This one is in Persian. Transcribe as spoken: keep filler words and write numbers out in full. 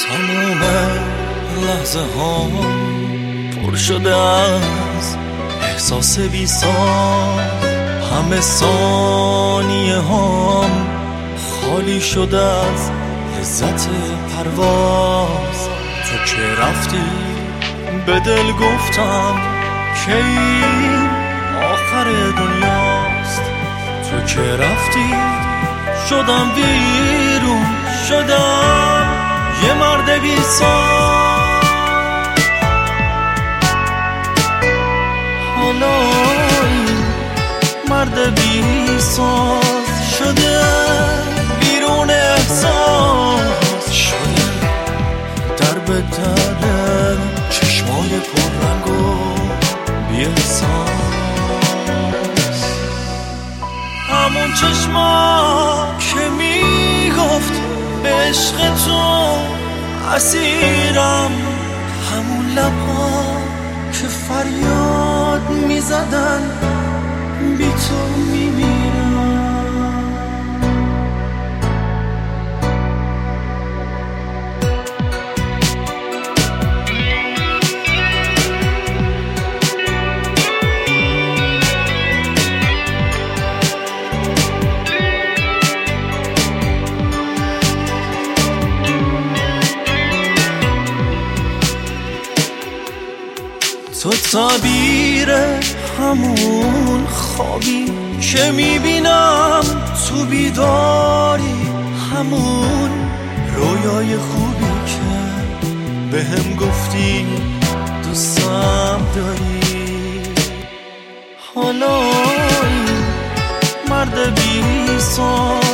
تموم لحظه ها پر شده از احساس بی‌سان، همه ثانیه هام خالی شده از لذت پرواز. تو که رفتی به دل گفتم که این آخر دنیاست. تو که رفتی شدم ویرون، شدم یه مرد بی‌سان. حالا این مرد بی‌ساز شده بیرون احساس، شده در به در چشمای پررنگ و بی‌احساس. همون چشما که میگفت به عشق تو اسیرم، همون لبها که فریاد میزدن بی تو میمیرم. تو تعبیر همون خوابی که میبینم تو بیداری، همون رویای خوبی که بهم گفتی دوستم داری. حالا این مرد بی‌سان